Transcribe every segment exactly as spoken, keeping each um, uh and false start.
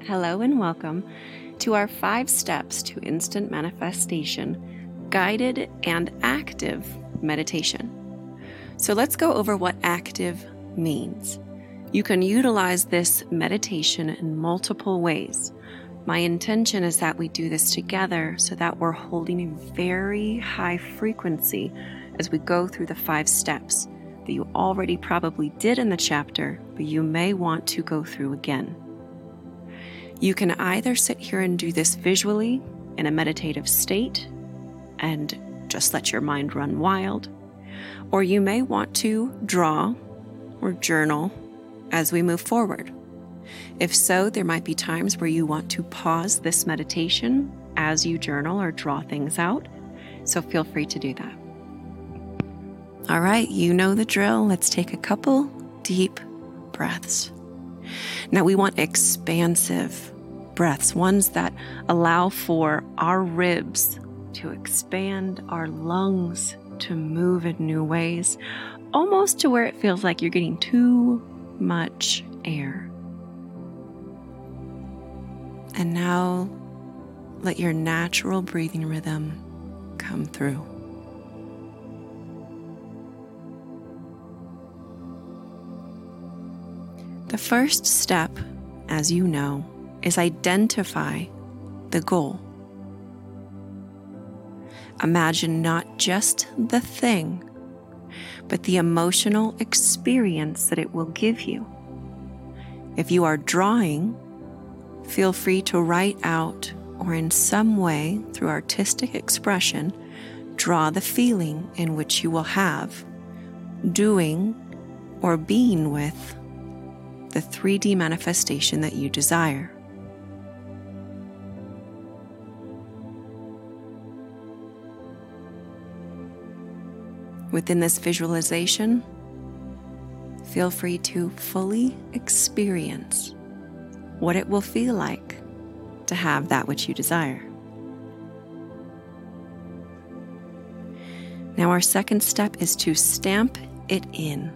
Hello and welcome to our five steps to instant manifestation, guided and active meditation. So let's go over what active means. You can utilize this meditation in multiple ways. My intention is that we do this together so that we're holding a very high frequency as we go through the five steps that you already probably did in the chapter, but you may want to go through again. You can either sit here and do this visually in a meditative state and just let your mind run wild, or you may want to draw or journal as we move forward. If so, there might be times where you want to pause this meditation as you journal or draw things out, so feel free to do that. All right, you know the drill. Let's take a couple deep breaths. Now we want expansive breaths, ones that allow for our ribs to expand, our lungs to move in new ways, almost to where it feels like you're getting too much air. And now let your natural breathing rhythm come through. The first step, as you know, is identify the goal. Imagine not just the thing, but the emotional experience that it will give you. If you are drawing, feel free to write out or in some way through artistic expression, draw the feeling in which you will have doing or being with the three D manifestation that you desire. Within this visualization, feel free to fully experience what it will feel like to have that which you desire. Now, our second step is to stamp it in,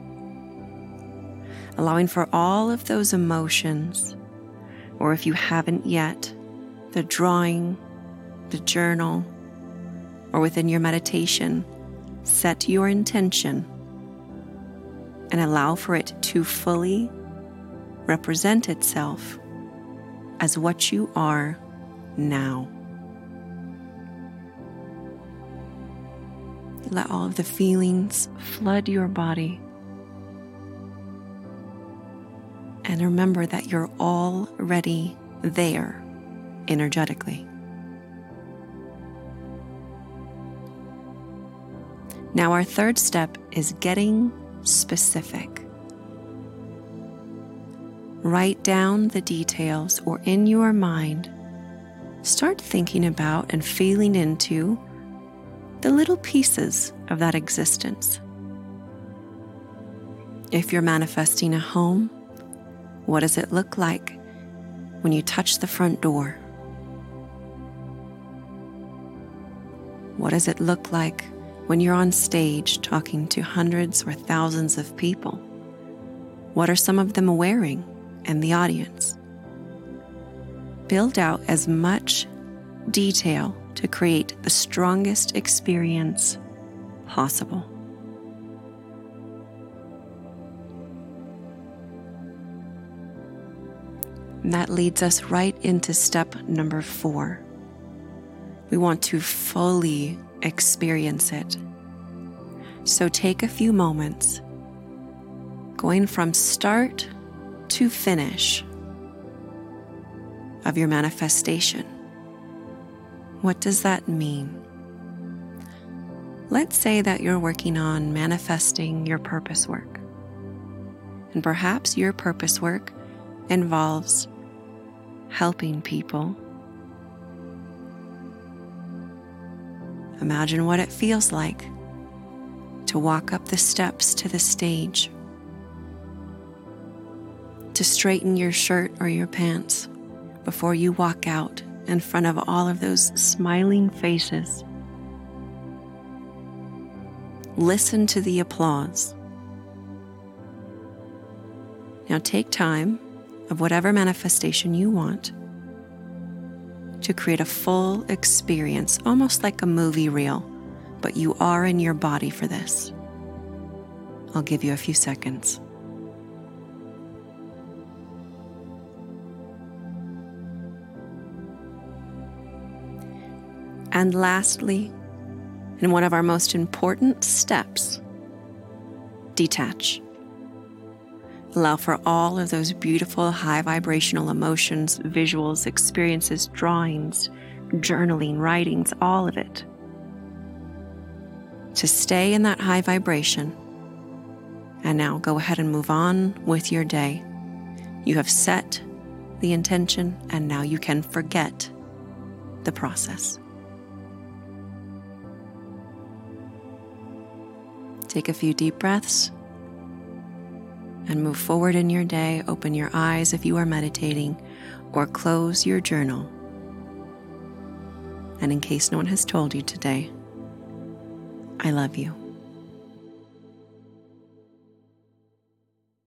allowing for all of those emotions, or if you haven't yet, the drawing, the journal, or within your meditation, set your intention and allow for it to fully represent itself as what you are now. Let all of the feelings flood your body. And remember that you're already there energetically. Now, our third step is getting specific. Write down the details, or in your mind, start thinking about and feeling into the little pieces of that existence. If you're manifesting a home, what does it look like when you touch the front door? What does it look like when you're on stage talking to hundreds or thousands of people? What are some of them wearing in the audience? Build out as much detail to create the strongest experience possible. And that leads us right into step number four. We want to fully experience it. So take a few moments, going from start to finish of your manifestation. What does that mean? Let's say that you're working on manifesting your purpose work. And perhaps your purpose work involves helping people. Imagine what it feels like to walk up the steps to the stage, to straighten your shirt or your pants before you walk out in front of all of those smiling faces. Listen to the applause. Now take time of whatever manifestation you want to create a full experience, almost like a movie reel, but you are in your body for this. I'll give you a few seconds. And lastly, and one of our most important steps, detach. Allow for all of those beautiful high vibrational emotions, visuals, experiences, drawings, journaling, writings, all of it, to stay in that high vibration. And now go ahead and move on with your day. You have set the intention, and now you can forget the process. Take a few deep breaths and move forward in your day. Open your eyes if you are meditating, or close your journal. And in case no one has told you today, I love you.